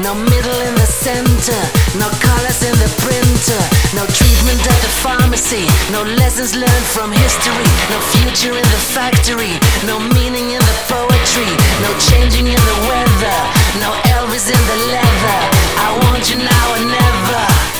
no middle in the center, no colors in the printer, no treatment at the pharmacy, no lessons learned from history, no future in the factory, no meaning in the poetry, no changing in the weather, no Elvis in the leather. I want you now or never.